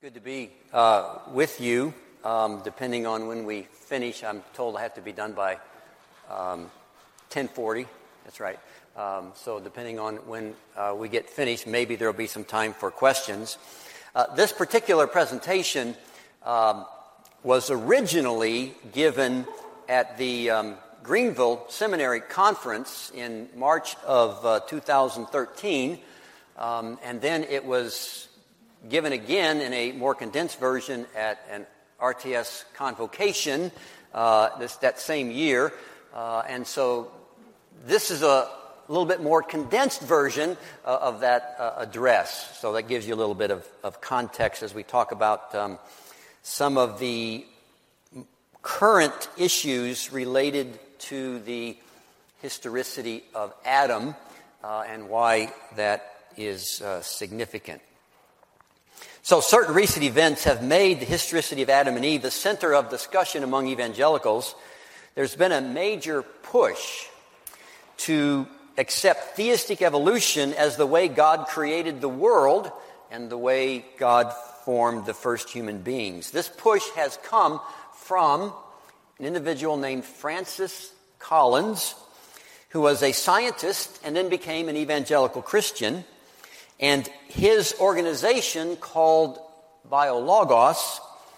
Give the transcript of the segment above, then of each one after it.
Good to be with you. Depending on when we finish, I'm told I have to be done by 10:40. That's right. So depending on when we get finished, maybe there will be some time for questions. This particular presentation was originally given at the Greenville Seminary Conference in March of 2013, and then it was given again in a more condensed version at an RTS convocation that same year. And so this is a little bit more condensed version of that address. So that gives you a little bit of context as we talk about some of the current issues related to the historicity of Adam and why that is significant. So certain recent events have made the historicity of Adam and Eve the center of discussion among evangelicals. There's been a major push to accept theistic evolution as the way God created the world and the way God formed the first human beings. This push has come from an individual named Francis Collins, who was a scientist and then became an evangelical Christian. And his organization called BioLogos,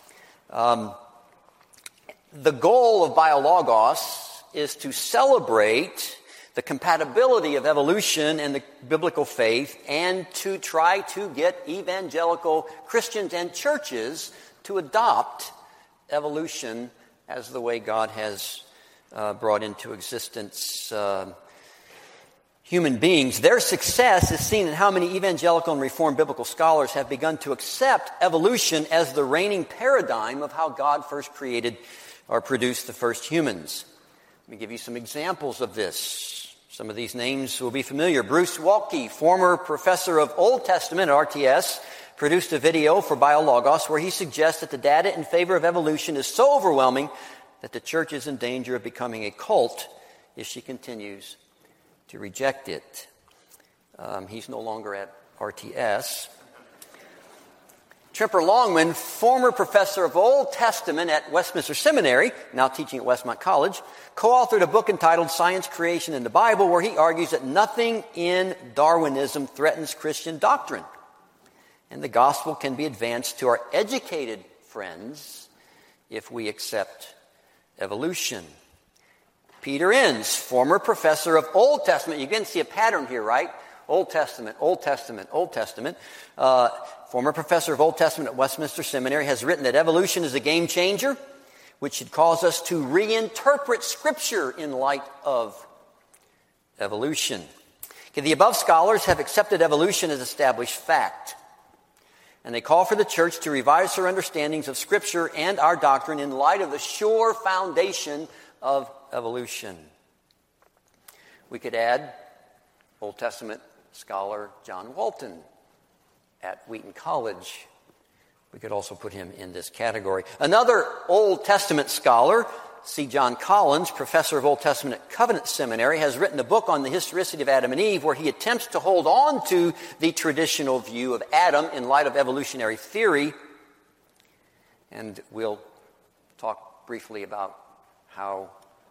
the goal of BioLogos is to celebrate the compatibility of evolution and the biblical faith and to try to get evangelical Christians and churches to adopt evolution as the way God has brought into existence human beings. Their success is seen in how many evangelical and Reformed biblical scholars have begun to accept evolution as the reigning paradigm of how God first created or produced the first humans. Let me give you some examples of this. Some of these names will be familiar. Bruce Waltke, former professor of Old Testament at RTS, produced a video for BioLogos where he suggests that the data in favor of evolution is so overwhelming that the church is in danger of becoming a cult if she continues to reject it. He's no longer at RTS. Tremper Longman, former professor of Old Testament at Westminster Seminary, now teaching at Westmont College, co-authored a book entitled Science, Creation, and the Bible, where he argues that nothing in Darwinism threatens Christian doctrine, and the gospel can be advanced to our educated friends if we accept evolution. Peter Enns, former professor of Old Testament. You can see a pattern here, right? Old Testament, Old Testament, Old Testament. Former professor of Old Testament at Westminster Seminary has written that evolution is a game changer, which should cause us to reinterpret Scripture in light of evolution. Okay, the above scholars have accepted evolution as established fact, and they call for the church to revise her understandings of Scripture and our doctrine in light of the sure foundation of evolution. We could add Old Testament scholar John Walton at Wheaton College. We could also put him in this category. Another Old Testament scholar, C. John Collins, professor of Old Testament at Covenant Seminary, has written a book on the historicity of Adam and Eve where he attempts to hold on to the traditional view of Adam in light of evolutionary theory. And we'll talk briefly about how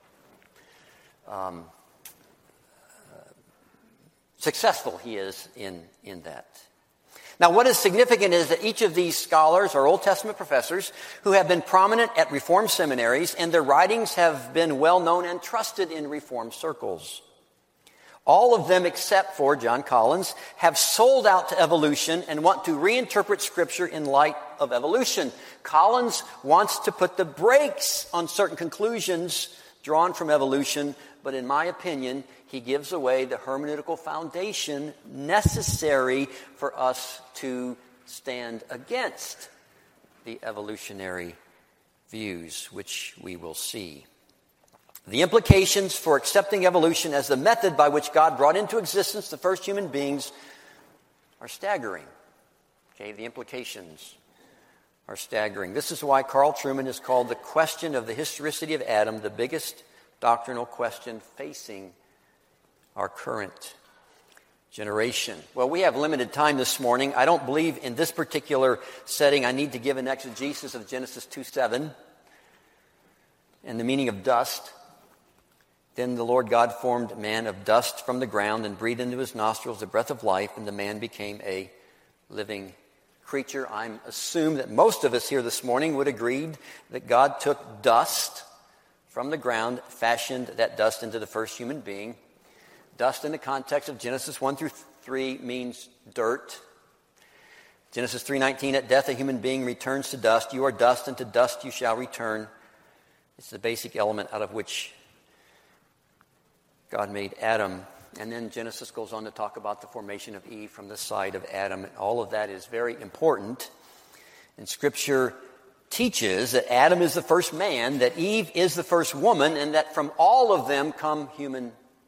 successful he is in that. Now, what is significant is that each of these scholars are Old Testament professors who have been prominent at Reformed seminaries, and their writings have been well known and trusted in Reformed circles. All of them, except for John Collins, have sold out to evolution and want to reinterpret Scripture in light of evolution. Collins wants to put the brakes on certain conclusions drawn from evolution, but in my opinion, he gives away the hermeneutical foundation necessary for us to stand against the evolutionary views, which we will see. The implications for accepting evolution as the method by which God brought into existence the first human beings are staggering. Okay, the implications are staggering. This is why Carl Trueman has called the question of the historicity of Adam the biggest doctrinal question facing our current generation. Well, we have limited time this morning. I don't believe in this particular setting I need to give an exegesis of Genesis 2:7 and the meaning of dust. Then the Lord God formed man of dust from the ground and breathed into his nostrils the breath of life, and the man became a living creature. I assume that most of us here this morning would agree that God took dust from the ground, fashioned that dust into the first human being. Dust in the context of Genesis 1-3 means dirt. Genesis 3:19, at death a human being returns to dust. You are dust, and to dust you shall return. It's the basic element out of which God made Adam. And then Genesis goes on to talk about the formation of Eve from the side of Adam. All of that is very important. And Scripture teaches that Adam is the first man, that Eve is the first woman, and that from all of them come human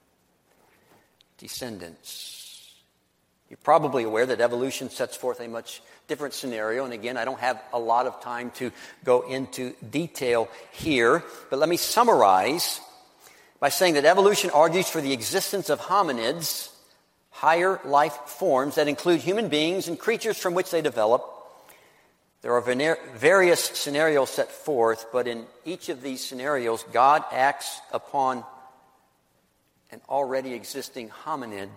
descendants. You're probably aware that evolution sets forth a much different scenario. And again, I don't have a lot of time to go into detail here. But let me summarize by saying that evolution argues for the existence of hominids, higher life forms that include human beings and creatures from which they develop. There are various scenarios set forth, but in each of these scenarios, God acts upon an already existing hominid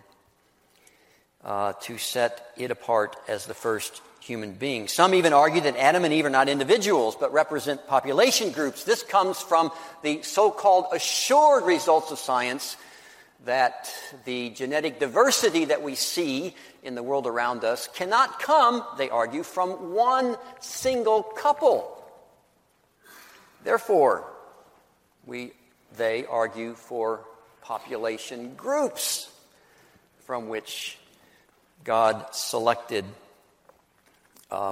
to set it apart as the first human being. Some even argue that Adam and Eve are not individuals, but represent population groups. This comes from the so-called assured results of science that the genetic diversity that we see in the world around us cannot come, they argue, from one single couple. Therefore, they argue for population groups from which God selected a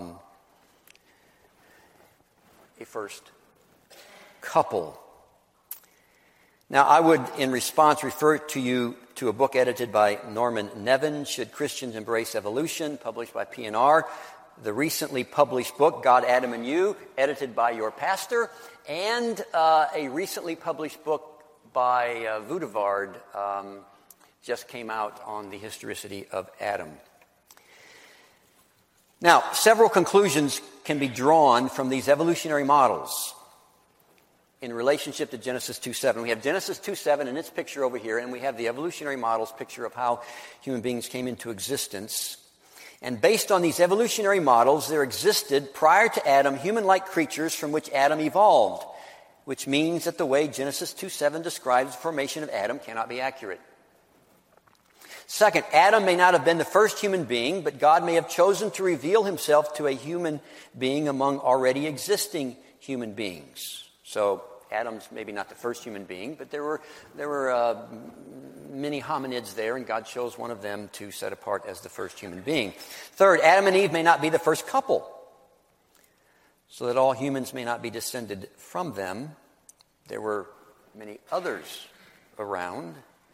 first couple. Now, I would, in response, refer to you to a book edited by Norman Nevin, Should Christians Embrace Evolution, published by P&R. The recently published book, God, Adam, and You, edited by your pastor, and a recently published book by Voudevard, just came out on the historicity of Adam. Now, several conclusions can be drawn from these evolutionary models in relationship to Genesis 2:7. We have Genesis 2:7 and its picture over here, and we have the evolutionary models picture of how human beings came into existence. And based on these evolutionary models, there existed, prior to Adam, human-like creatures from which Adam evolved, which means that the way Genesis 2:7 describes the formation of Adam cannot be accurate. Second, Adam may not have been the first human being, but God may have chosen to reveal himself to a human being among already existing human beings. So Adam's maybe not the first human being, but there were many hominids there, and God chose one of them to set apart as the first human being. Third, Adam and Eve may not be the first couple, so that all humans may not be descended from them. There were many others around.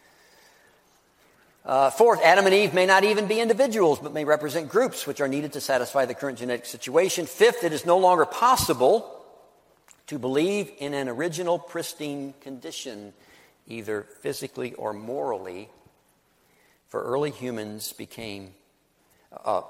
Fourth, Adam and Eve may not even be individuals, but may represent groups which are needed to satisfy the current genetic situation. Fifth, it is no longer possible to believe in an original pristine condition, either physically or morally, for early humans became, to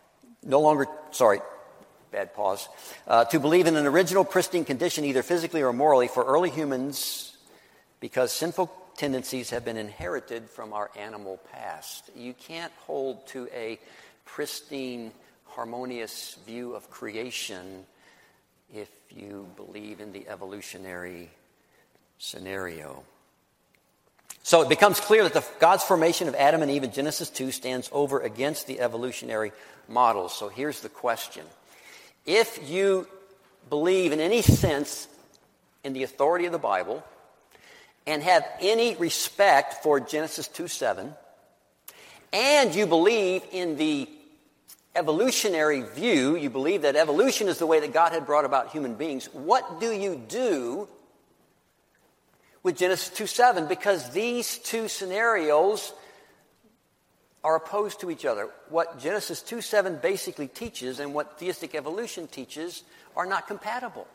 believe in an original pristine condition, either physically or morally, for early humans, because sinful tendencies have been inherited from our animal past. You can't hold to a pristine, harmonious view of creation if you believe in the evolutionary scenario. So it becomes clear that God's formation of Adam and Eve in Genesis 2 stands over against the evolutionary models. So here's the question. If you believe in any sense in the authority of the Bible and have any respect for Genesis 2:7, and you believe in the evolutionary view, you believe that evolution is the way that God had brought about human beings, what do you do with Genesis 2:7? Because these two scenarios are opposed to each other. What Genesis 2:7 basically teaches and what theistic evolution teaches are not compatible.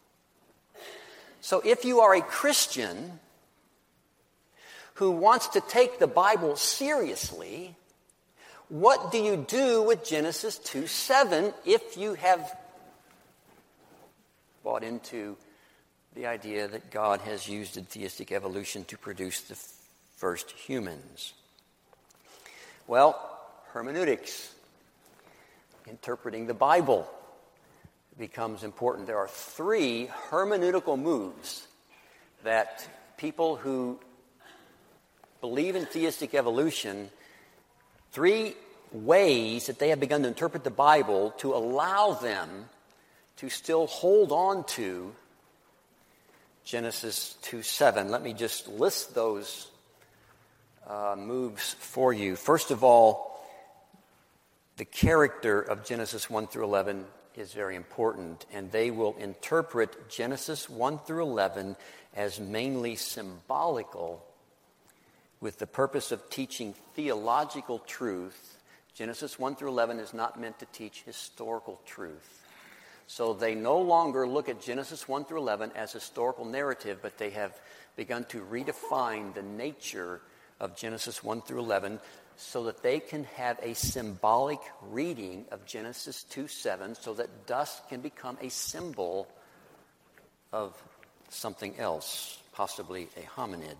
So if you are a Christian who wants to take the Bible seriously, What do you do with Genesis 2:7 if you have bought into the idea that God has used theistic evolution to produce the first humans? Well, hermeneutics, interpreting the Bible, becomes important. There are 3 hermeneutical moves that people who believe in theistic evolution, 3 ways that they have begun to interpret the Bible to allow them to still hold on to Genesis 2:7. Let me just list those moves for you. First of all, the character of Genesis 1 through 11 is very important, and they will interpret Genesis 1 through 11 as mainly symbolical with the purpose of teaching theological truth. Genesis 1 through 11 is not meant to teach historical truth. So they no longer look at Genesis 1 through 11 as historical narrative, but they have begun to redefine the nature of Genesis 1 through 11 so that they can have a symbolic reading of Genesis 2:7 so that dust can become a symbol of something else, possibly a hominid.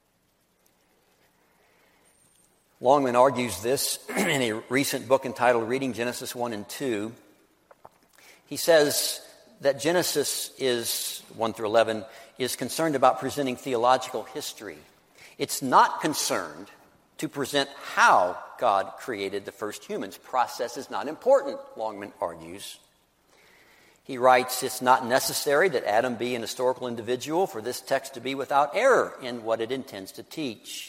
Longman argues this in a recent book entitled Reading Genesis 1 and 2. He says that Genesis 1 through 11 is concerned about presenting theological history. It's not concerned to present how God created the first humans. Process is not important, Longman argues. He writes, it's not necessary that Adam be an historical individual for this text to be without error in what it intends to teach.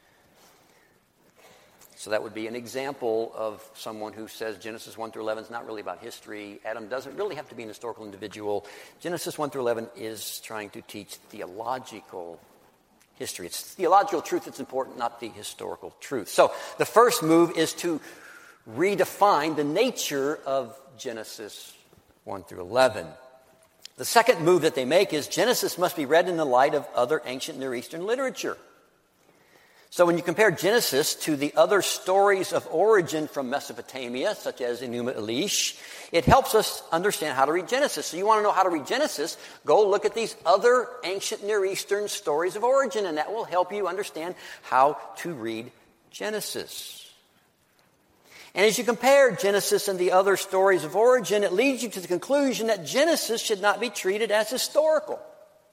So that would be an example of someone who says Genesis 1 through 11 is not really about history. Adam doesn't really have to be an historical individual. Genesis 1 through 11 is trying to teach theological history. It's theological truth that's important, not the historical truth. So the first move is to redefine the nature of Genesis 1 through 11. The second move that they make is Genesis must be read in the light of other ancient Near Eastern literature. So when you compare Genesis to the other stories of origin from Mesopotamia, such as Enuma Elish, it helps us understand how to read Genesis. So you want to know how to read Genesis, go look at these other ancient Near Eastern stories of origin, and that will help you understand how to read Genesis. And as you compare Genesis and the other stories of origin, it leads you to the conclusion that Genesis should not be treated as historical.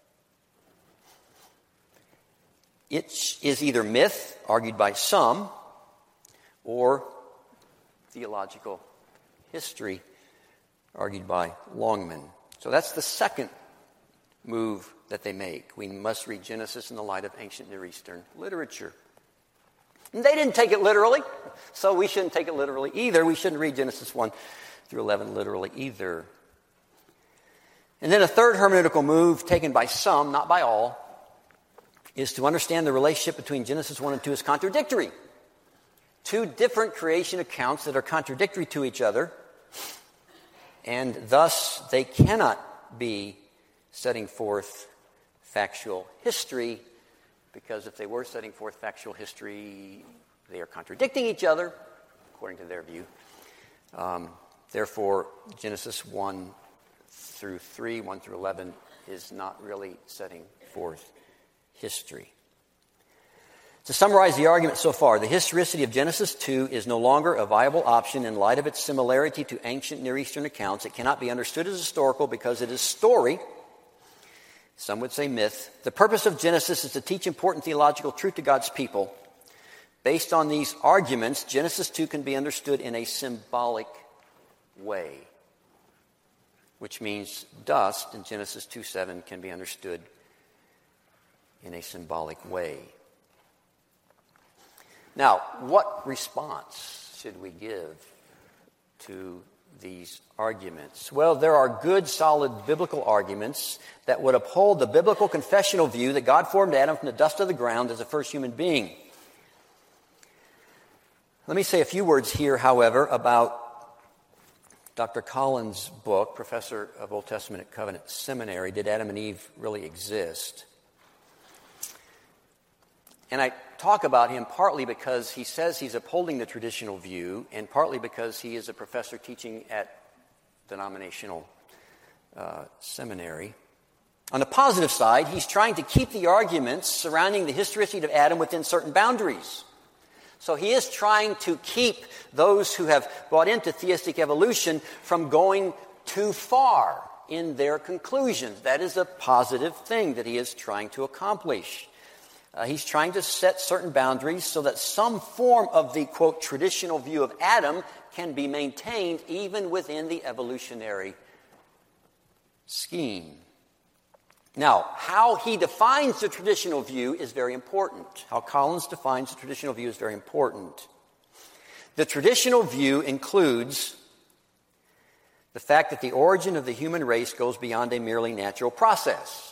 It is either myth, argued by some, or theological history, argued by Longman. So that's the second move that they make. We must read Genesis in the light of ancient Near Eastern literature. And they didn't take it literally, so we shouldn't take it literally either. We shouldn't read Genesis 1 through 11 literally either. And then a third hermeneutical move, taken by some, not by all, is to understand the relationship between Genesis 1 and 2 as contradictory. 2 different creation accounts that are contradictory to each other, and thus they cannot be setting forth factual history, because if they were setting forth factual history, they are contradicting each other, according to their view. Therefore, Genesis 1 through 3, 1 through 11, is not really setting forth history. To summarize the argument so far, the historicity of Genesis 2 is no longer a viable option in light of its similarity to ancient Near Eastern accounts. It cannot be understood as historical because it is story. Some would say myth. The purpose of Genesis is to teach important theological truth to God's people. Based on these arguments, Genesis 2 can be understood in a symbolic way, which means dust in Genesis 2:7 can be understood in a symbolic way. Now, what response should we give to these arguments? Well, there are good, solid biblical arguments that would uphold the biblical confessional view that God formed Adam from the dust of the ground as the first human being. Let me say a few words here, however, about Dr. Collins' book, Professor of Old Testament at Covenant Seminary, Did Adam and Eve Really Exist? And I talk about him partly because he says he's upholding the traditional view, and partly because he is a professor teaching at denominational seminary. On the positive side, he's trying to keep the arguments surrounding the historicity of Adam within certain boundaries. So he is trying to keep those who have bought into theistic evolution from going too far in their conclusions. That is a positive thing that he is trying to accomplish. He's trying to set certain boundaries so that some form of the, quote, traditional view of Adam can be maintained even within the evolutionary scheme. Now, how he defines the traditional view is very important. How Collins defines the traditional view is very important. The traditional view includes the fact that the origin of the human race goes beyond a merely natural process.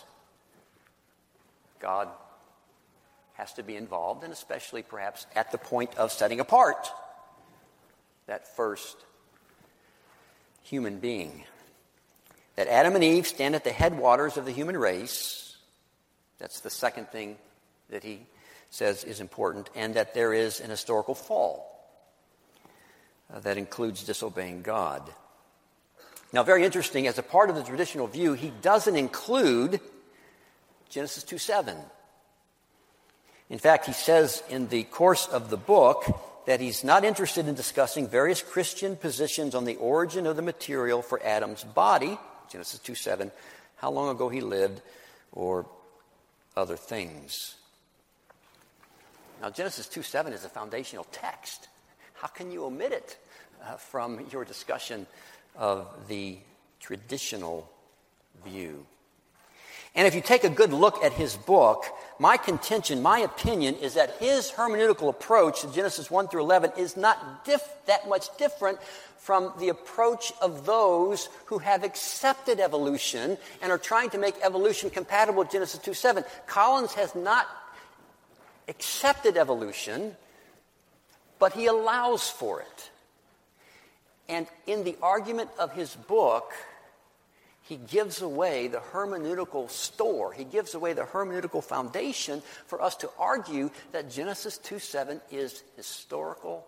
God has to be involved, and especially perhaps at the point of setting apart that first human being. That Adam and Eve stand at the headwaters of the human race. That's the second thing that he says is important. And that there is an historical fall that includes disobeying God. Now, very interesting, as a part of the traditional view, he doesn't include Genesis 2:7. In fact, he says in the course of the book that he's not interested in discussing various Christian positions on the origin of the material for Adam's body, Genesis 2:7, how long ago he lived, or other things. Now, Genesis 2:7 is a foundational text. How can you omit it from your discussion of the traditional view? And if you take a good look at his book, my contention, my opinion, is that his hermeneutical approach to Genesis 1 through 11 is not that much different from the approach of those who have accepted evolution and are trying to make evolution compatible with Genesis 2:7. Collins has not accepted evolution, but he allows for it. And in the argument of his book, he gives away the hermeneutical store. He gives away the hermeneutical foundation for us to argue that Genesis 2:7 is historical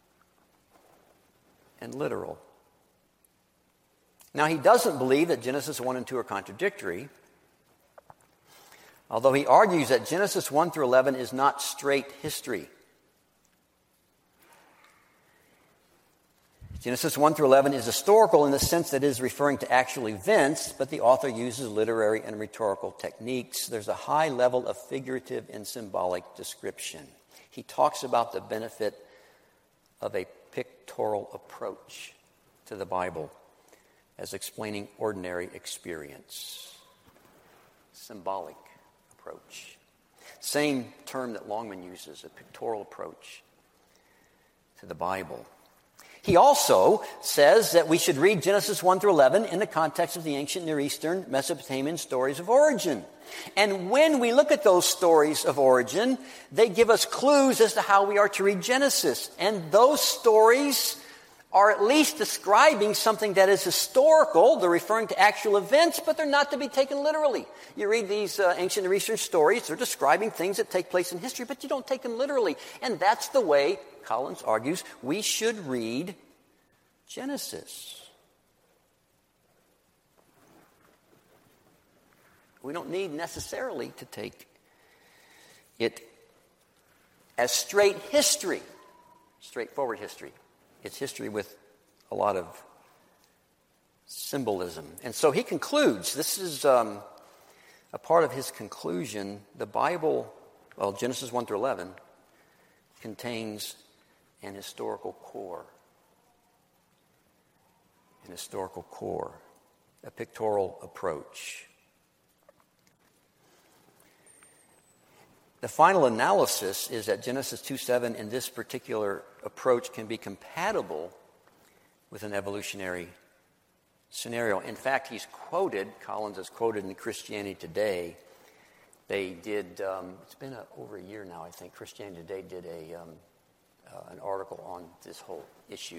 and literal. Now, he doesn't believe that Genesis 1 and 2 are contradictory, although he argues that Genesis 1 through 11 is not straight history. Genesis 1 through 11 is historical in the sense that it is referring to actual events, but the author uses literary and rhetorical techniques. There's a high level of figurative and symbolic description. He talks about the benefit of a pictorial approach to the Bible as explaining ordinary experience. Symbolic approach. Same term that Longman uses, a pictorial approach to the Bible. He also says that we should read Genesis 1 through 11 in the context of the ancient Near Eastern Mesopotamian stories of origin. And when we look at those stories of origin, they give us clues as to how we are to read Genesis. And those stories are at least describing something that is historical. They're referring to actual events, but they're not to be taken literally. You read these ancient Near Eastern stories, they're describing things that take place in history, but you don't take them literally. And that's the way, Collins argues, we should read Genesis. We don't need necessarily to take it as straight history, straightforward history. It's history with a lot of symbolism. And so he concludes, this is a part of his conclusion, the Bible, well, Genesis 1 through 11, contains an historical core. An historical core, a pictorial approach. The final analysis is that Genesis 2:7 in this particular approach can be compatible with an evolutionary scenario. In fact, Collins is quoted in Christianity Today. They did, it's been over a year now, I think, Christianity Today did an article on this whole issue.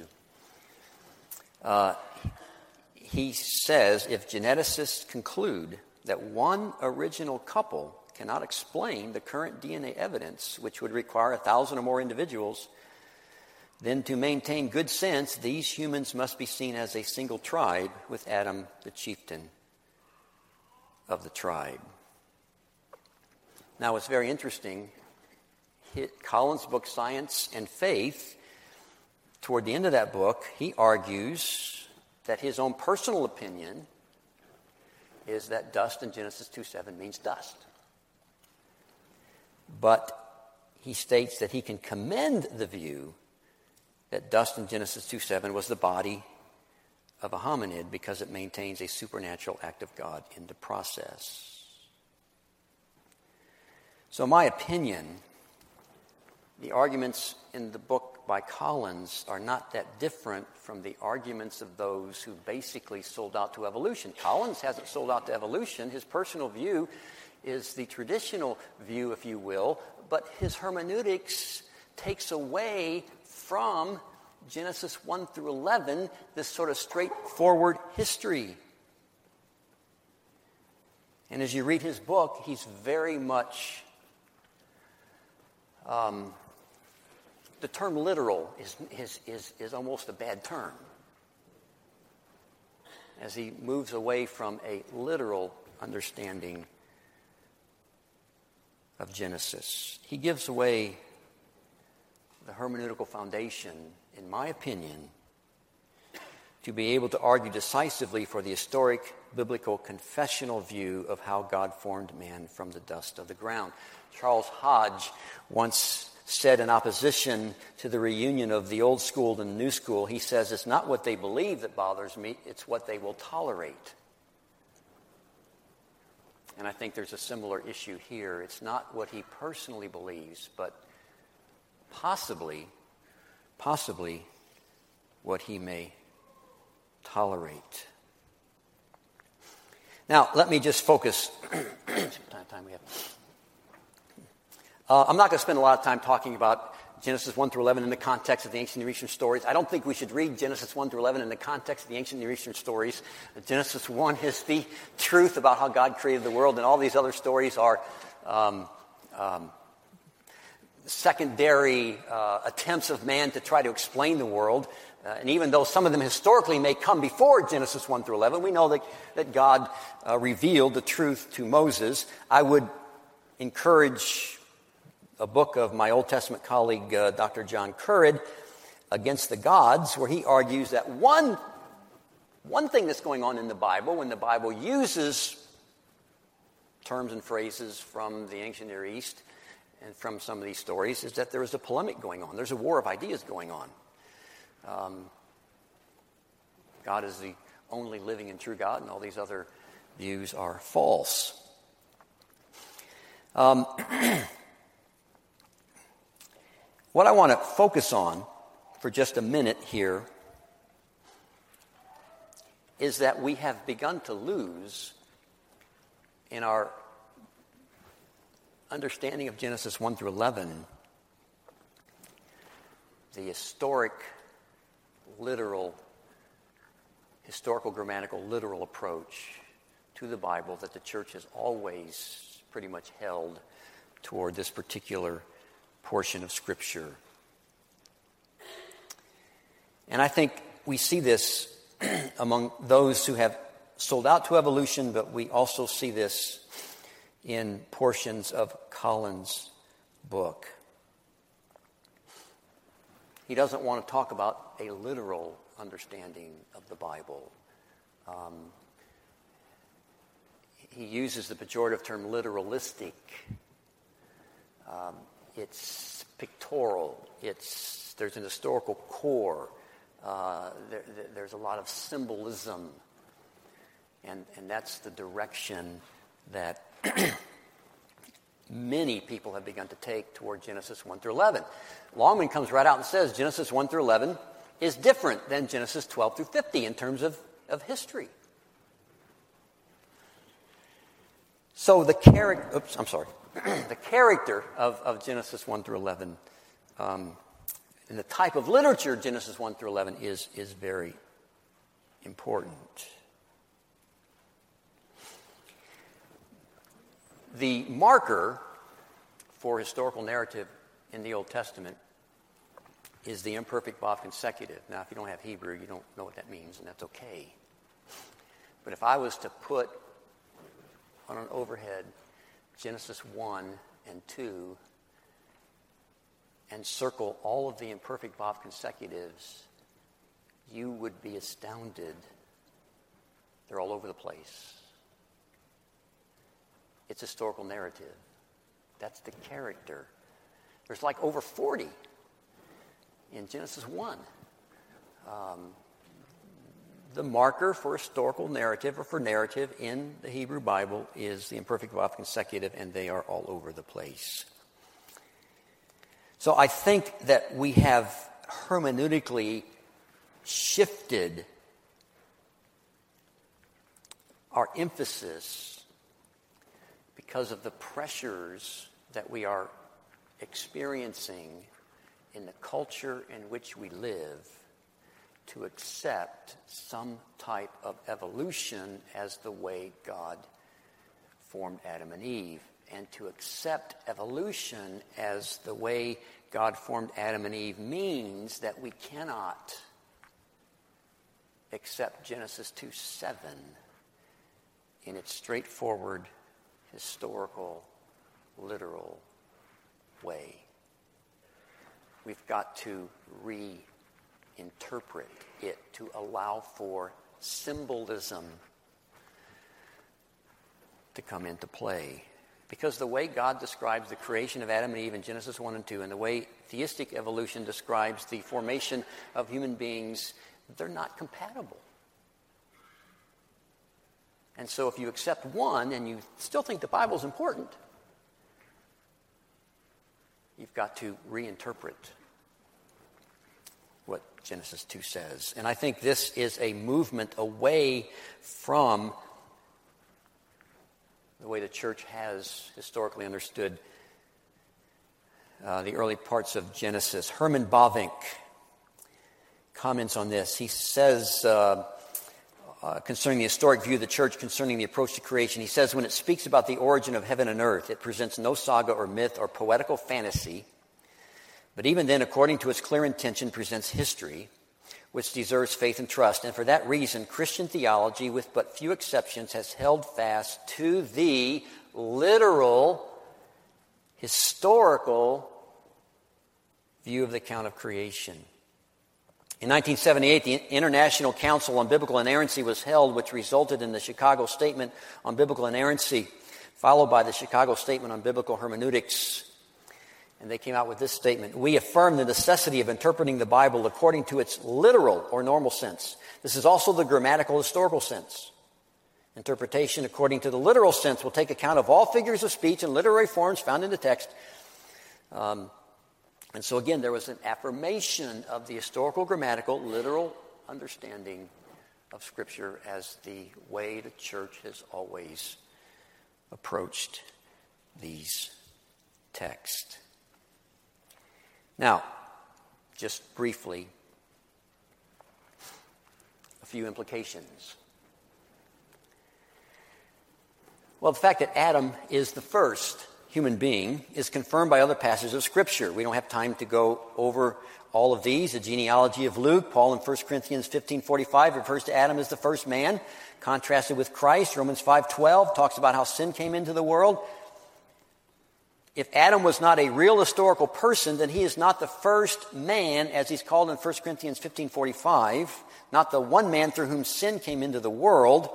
He says, if geneticists conclude that one original couple cannot explain the current DNA evidence, which would require 1,000 or more individuals, then to maintain good sense, these humans must be seen as a single tribe with Adam the chieftain of the tribe. Now, it's very interesting. Collins' book, Science and Faith, toward the end of that book, he argues that his own personal opinion is that dust in Genesis 2:7 means dust. But he states that he can commend the view that dust in Genesis 2:7 was the body of a hominid because it maintains a supernatural act of God in the process. So in my opinion, the arguments in the book by Collins are not that different from the arguments of those who basically sold out to evolution. Collins hasn't sold out to evolution. His personal view is the traditional view, if you will, but his hermeneutics takes away from Genesis 1 through 11, this sort of straightforward history. And as you read his book, he's very much... the term literal is almost a bad term, as he moves away from a literal understanding of Genesis. He gives away the hermeneutical foundation, in my opinion, to be able to argue decisively for the historic biblical confessional view of how God formed man from the dust of the ground. Charles Hodge once said in opposition to the reunion of the old school and the new school, he says, it's not what they believe that bothers me, it's what they will tolerate. And I think there's a similar issue here. It's not what he personally believes, but possibly what he may tolerate. Now, let me just focus. Time we have. I'm not going to spend a lot of time talking about Genesis 1 through 11 in the context of the ancient Near Eastern stories. I don't think we should read Genesis 1 through 11 in the context of the ancient Near Eastern stories. Genesis 1 is the truth about how God created the world, and all these other stories are secondary attempts of man to try to explain the world. And even though some of them historically may come before Genesis 1 through 11, we know that God revealed the truth to Moses. I would encourage a book of my Old Testament colleague, Dr. John Currid, Against the Gods, where he argues that one thing that's going on in the Bible, when the Bible uses terms and phrases from the ancient Near East and from some of these stories, is that there is a polemic going on. There's a war of ideas going on. God is the only living and true God, and all these other views are false. What I want to focus on for just a minute here is that we have begun to lose in our understanding of Genesis 1 through 11 the historical, grammatical, literal approach to the Bible that the church has always pretty much held toward this particular portion of Scripture. And I think we see this among those who have sold out to evolution, but we also see this in portions of Collins' book. He doesn't want to talk about a literal understanding of the Bible. He uses the pejorative term literalistic. It's pictorial. There's an historical core. There's a lot of symbolism. And that's the direction that many people have begun to take toward Genesis 1 through 11. Longman comes right out and says Genesis 1 through 11 is different than Genesis 12 through 50 in terms of history. So the character of Genesis 1 through 11 and the type of literature Genesis 1 through 11 is very important. The marker for historical narrative in the Old Testament is the imperfect Vav consecutive. Now, if you don't have Hebrew, you don't know what that means, and that's okay. But if I was to put on an overhead Genesis 1 and 2 and circle all of the imperfect Vav consecutives, you would be astounded. They're all over the place. It's historical narrative. That's the character. There's like over 40 in Genesis 1. The marker for historical narrative or for narrative in the Hebrew Bible is the imperfect Vav consecutive, and they are all over the place. So I think that we have hermeneutically shifted our emphasis because of the pressures that we are experiencing in the culture in which we live to accept some type of evolution as the way God formed Adam and Eve. And to accept evolution as the way God formed Adam and Eve means that we cannot accept Genesis 2:7 in its straightforward, historical, literal way. We've got to reinterpret it to allow for symbolism to come into play. Because the way God describes the creation of Adam and Eve in Genesis 1 and 2 and the way theistic evolution describes the formation of human beings, they're not compatible. And so if you accept one and you still think the Bible's important, you've got to reinterpret what Genesis 2 says. And I think this is a movement away from the way the church has historically understood the early parts of Genesis. Herman Bavinck comments on this. He says, concerning the historic view of the church concerning the approach to creation, he says, when it speaks about the origin of heaven and earth, it presents no saga or myth or poetical fantasy, but even then, according to its clear intention, presents history, which deserves faith and trust. And for that reason, Christian theology, with but few exceptions, has held fast to the literal, historical view of the account of creation. In 1978, the International Council on Biblical Inerrancy was held, which resulted in the Chicago Statement on Biblical Inerrancy, followed by the Chicago Statement on Biblical Hermeneutics. And they came out with this statement: we affirm the necessity of interpreting the Bible according to its literal or normal sense. This is also the grammatical historical sense. Interpretation according to the literal sense will take account of all figures of speech and literary forms found in the text. And so again, there was an affirmation of the historical, grammatical, literal understanding of Scripture as the way the church has always approached these texts. Now, just briefly, a few implications. Well, the fact that Adam is the first human being is confirmed by other passages of Scripture. We don't have time to go over all of these. The genealogy of Luke, Paul in 1 Corinthians 15:45 refers to Adam as the first man, contrasted with Christ. Romans 5:12 talks about how sin came into the world. If Adam was not a real historical person, then he is not the first man, as he's called in 1 Corinthians 15:45, not the one man through whom sin came into the world,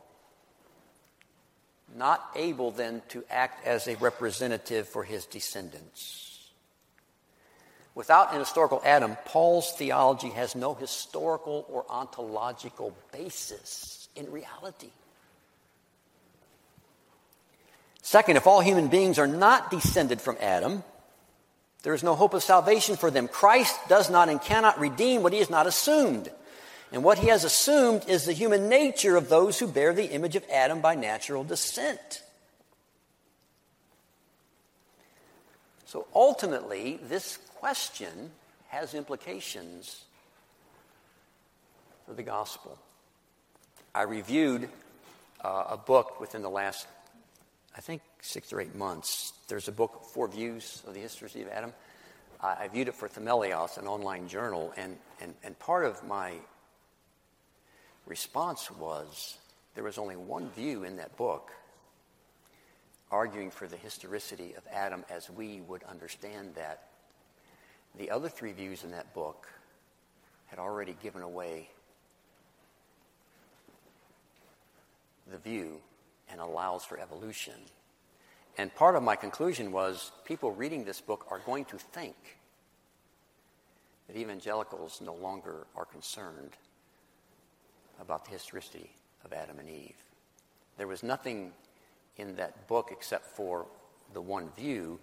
not able then to act as a representative for his descendants. Without an historical Adam, Paul's theology has no historical or ontological basis in reality. Second, if all human beings are not descended from Adam, there is no hope of salvation for them. Christ does not and cannot redeem what he has not assumed. And what he has assumed is the human nature of those who bear the image of Adam by natural descent. So ultimately, this question has implications for the gospel. I reviewed a book within the last I think 6 or 8 months, there's a book, 4 Views of the History of Adam. I viewed it for Themelios, an online journal, and part of my response was there was only one view in that book arguing for the historicity of Adam as we would understand that. The other 3 views in that book had already given away the view and allows for evolution. And part of my conclusion was people reading this book are going to think that evangelicals no longer are concerned about the historicity of Adam and Eve. There was nothing in that book except for the one view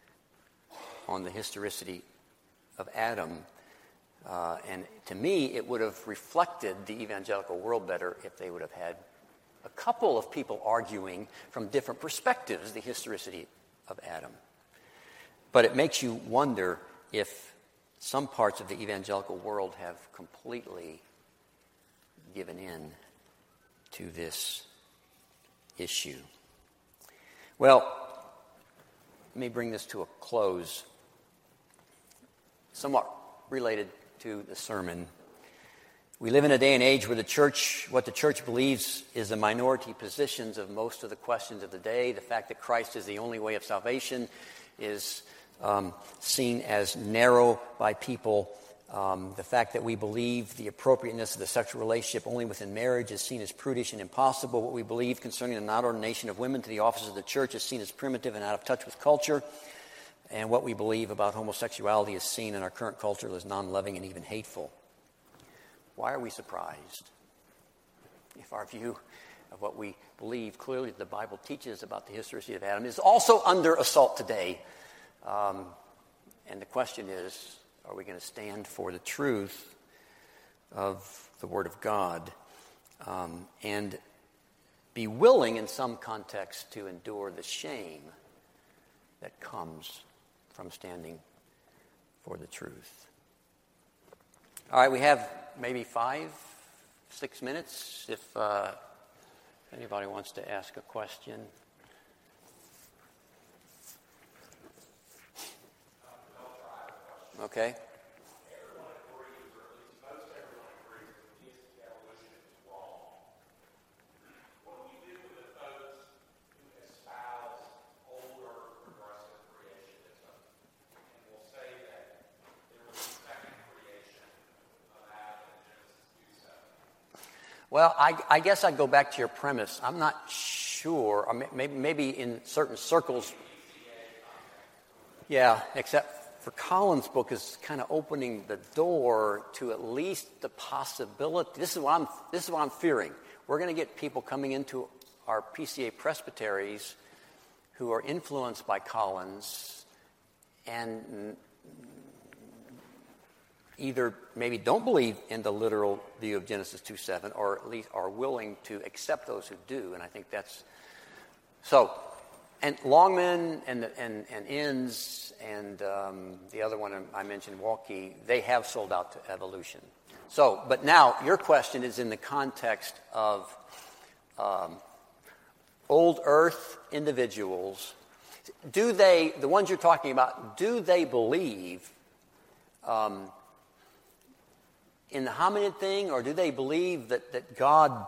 on the historicity of Adam. And to me, it would have reflected the evangelical world better if they would have had a couple of people arguing from different perspectives the historicity of Adam. But it makes you wonder if some parts of the evangelical world have completely given in to this issue. Well, let me bring this to a close, somewhat related to the sermon. We live in a day and age where what the church believes is the minority positions of most of the questions of the day. The fact that Christ is the only way of salvation is seen as narrow by people. The fact that we believe the appropriateness of the sexual relationship only within marriage is seen as prudish and impossible. What we believe concerning the non-ordination of women to the office of the church is seen as primitive and out of touch with culture. And what we believe about homosexuality is seen in our current culture as non-loving and even hateful. Why are we surprised if our view of what we believe clearly the Bible teaches about the historicity of Adam is also under assault today? And the question is, are we going to stand for the truth of the Word of God and be willing in some context to endure the shame that comes from standing for the truth? All right, we have maybe 5-6 minutes if anybody wants to ask a question. Okay. Everyone agrees, or at least most everyone agrees, that theistic evolution is wrong. What do we do with the folks who espouse older progressive creationism and will say that there was a second creation of Adam in Genesis 2:7? Well, I guess I'd go back to your premise. I'm not sure. Maybe in certain circles. Yeah, except for Collins' book is kind of opening the door to at least the possibility. This is what I'm fearing. We're going to get people coming into our PCA presbyteries who are influenced by Collins and either maybe don't believe in the literal view of Genesis 2:7, or at least are willing to accept those who do. And I think that's so. And Longman and Inns and the other one I mentioned, Walke, they have sold out to evolution. So, but now your question is in the context of old earth individuals. Do they, the ones you're talking about, do they believe in the hominid thing, or do they believe that God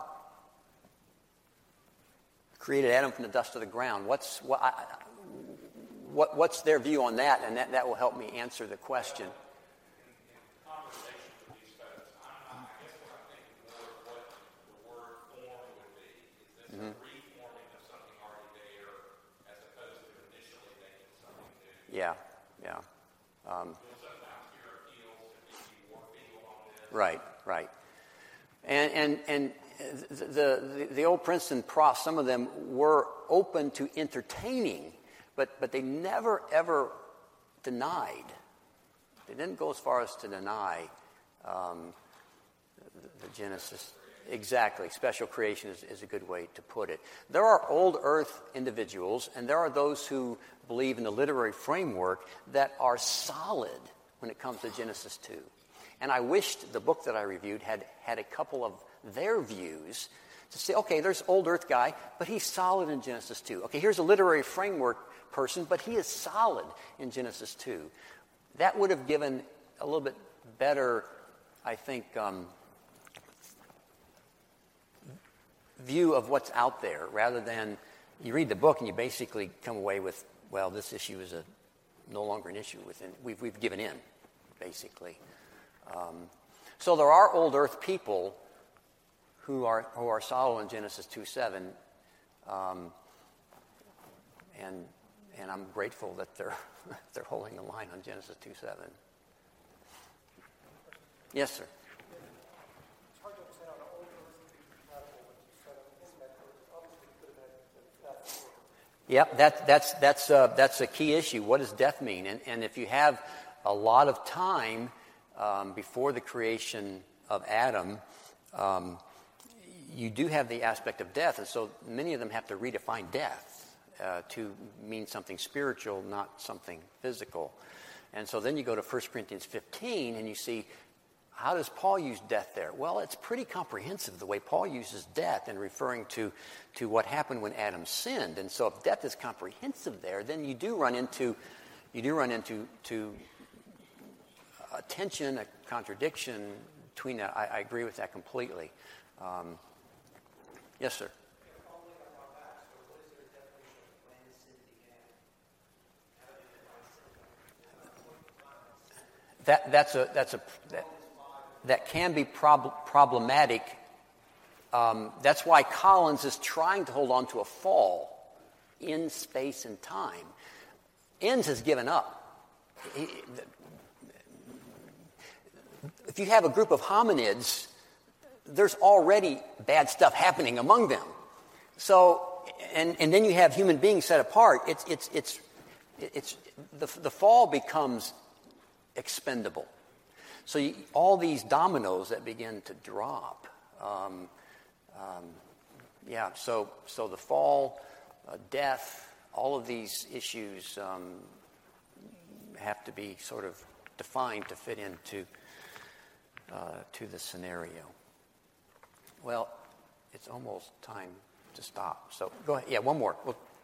created Adam from the dust of the ground? What's their view on that? And that will help me answer the question. In conversations with these folks, I guess what I'm thinking more of what the word form would be. Is this a reforming of something already there as opposed to initially making something new? Yeah. You'll sometimes hear appeals to be more feeble on this. Right. And the old Princeton profs, some of them were open to entertaining, but they never ever denied. They didn't go as far as to deny the Genesis. Exactly. Special creation is a good way to put it. There are old earth individuals, and there are those who believe in the literary framework that are solid when it comes to Genesis 2. And I wished the book that I reviewed had a couple of their views to say, okay, there's old earth guy, but he's solid in Genesis 2. Okay, here's a literary framework person, but he is solid in Genesis 2. That would have given a little bit better, I think, view of what's out there, rather than you read the book and you basically come away with, well, this issue is no longer an issue. We've given in, basically. So there are old earth people who are solid in Genesis 2:7, and I'm grateful that they're holding the line on Genesis 2:7. Yes, sir. It's hard to understand how the old earth could be compatible with 2:7 and obviously could have had death. Yep, that's a key issue. What does death mean? And if you have a lot of time before the creation of Adam, you do have the aspect of death, and so many of them have to redefine death to mean something spiritual, not something physical. And so then you go to 1 Corinthians 15, and you see, how does Paul use death there? Well, it's pretty comprehensive, the way Paul uses death in referring to what happened when Adam sinned. And so if death is comprehensive there, then you do run into a tension, a contradiction between that. I agree with that completely. Yes, sir. That can be problematic. That's why Collins is trying to hold on to a fall in space and time. Enns has given up. If you have a group of hominids, there's already bad stuff happening among them. So, and then you have human beings set apart. It's the fall becomes expendable. So all these dominoes that begin to drop. So the fall, death, all of these issues have to be sort of defined to fit into to the scenario. Well, it's almost time to stop. So go ahead. Yeah, one more.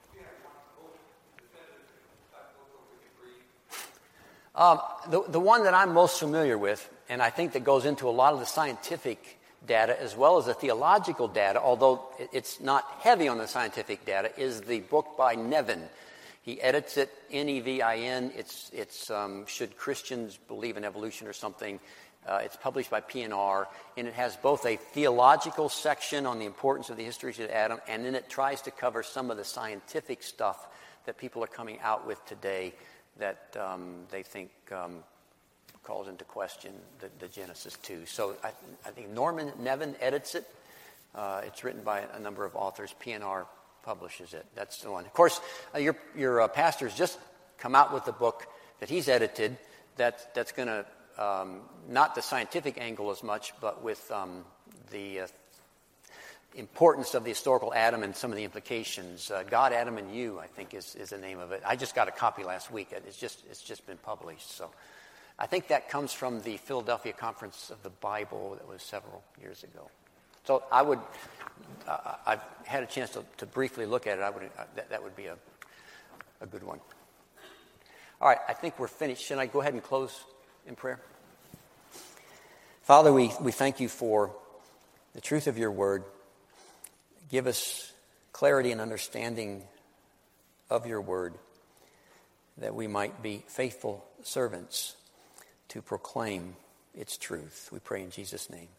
The one that I'm most familiar with, and I think that goes into a lot of the scientific data as well as the theological data, although it's not heavy on the scientific data, is the book by Nevin. He edits it, Nevin. It's Should Christians Believe in Evolution or something. It's published by PNR, and it has both a theological section on the importance of the history of Adam, and then it tries to cover some of the scientific stuff that people are coming out with today that they think calls into question the Genesis 2. So I think Norman Nevin edits it. It's written by a number of authors. PNR publishes it. That's the one. Of course, your pastor's just come out with a book that he's edited that's going to, not the scientific angle as much, but with the importance of the historical Adam and some of the implications. God, Adam, and You, I think, is the name of it. I just got a copy last week. It's just been published. So I think that comes from the Philadelphia Conference of the Bible that was several years ago. So I've had a chance to briefly look at it. That would be a good one. All right, I think we're finished. Should I go ahead and close in prayer? Father, we thank you for the truth of your word. Give us clarity and understanding of your word, that we might be faithful servants to proclaim its truth. We pray in Jesus' name.